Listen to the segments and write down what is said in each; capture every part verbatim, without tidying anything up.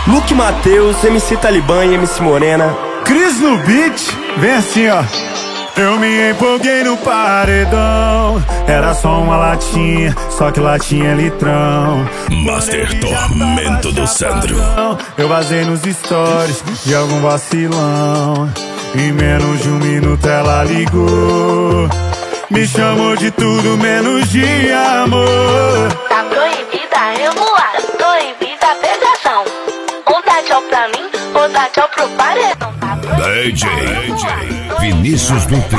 Luke Mateus, M C Talibã e M C Morena. Cris no beat, vem assim ó. Eu me empolguei no paredão. Era só uma latinha, só que latinha é litrão. Master Tormento do Sandro. Eu vazei nos stories de algum vacilão. Em menos de um minuto ela ligou. Me chamou de tudo menos de amor. Tá proibida a revoada, proibida a pegação. Um dá tchau pra mim, ou dá tchau pro paredão. Tá D J Vinícius Dutra.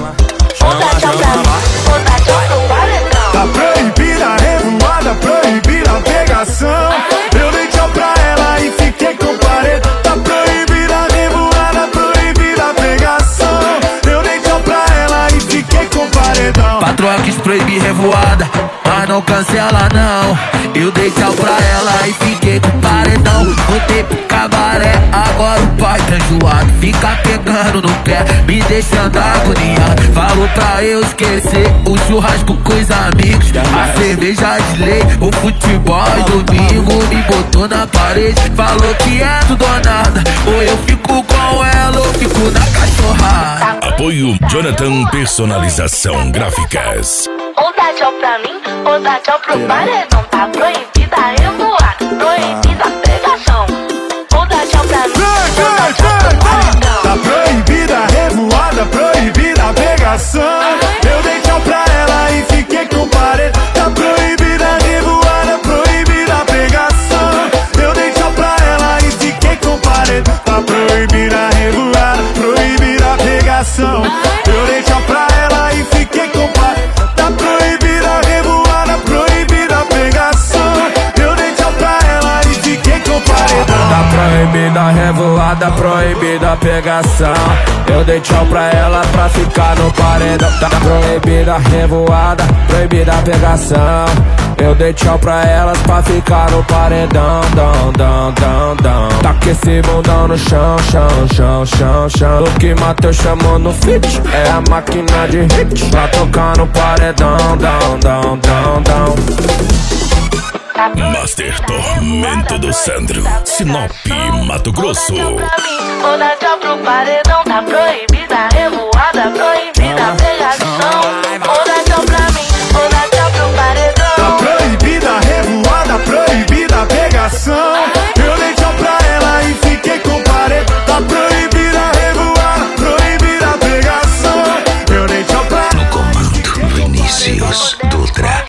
Um dá tchau pra mim, ou dá tchau pro paredão. Tá proibida a revoada, proibida a pegação. Eu dei tchau pra ela e fiquei com o paredão. Tá proibida a revoada, proibida a pegação. Eu dei tchau pra ela e fiquei com o paredão. Patroa quis proibir revoada, mas não cancela não. Eu dei tchau pra ela e fiquei com o paredão. Voltei pro cabaré, agora o pai tá enjoado. Fica pegando no pé, me deixando agoniado. Falou pra eu esquecer o churrasco com os amigos, a cerveja de lei, o futebol e domingo. Me botou na parede, falou que é tudo ou nada. Ou eu fico com ela ou fico na cachorrada. Apoio Jonathan Personalização Gráficas. Ou dá tchau pra mim, ou dá tchau pro paredão. Tá proibida a revoada, proibida a pegação. Ou dá tchau pra mim, ou dá tchau pro paredão. Tá proibida a revoada, proibida a pegação. Eu dei tchau pra ela e fiquei com o paredão. Tá proibida a revoada, proibida a pegação. Eu dei tchau pra ela e fiquei com o paredão. Tá proibida a revoada, proibida a pegação. Eu dei tchau pra ela e fiquei com o paredão. Tá proibida a revoada, proibida a pegação. Eu dei tchau pra ela e fiquei com o paredão. Tá proibida a revoada, proibida a pegação. Eu dei tchau pra ela pra ficar no paredão. Tá proibida a revoada, proibida a pegação. Eu dei tchau pra elas pra ficar no paredão. Dão, dão, dão, dão. Tá com esse bundão no chão, chão, chão, chão, chão. Luke Mateus chamou no feat, é a máquina de hit pra tocar no paredão. Dão, dão, dão, dão. Master Tormento do Sandro, Sinop, Mato Grosso. Ou dá tchau pro paredão, tá proibida a revoada, proibida.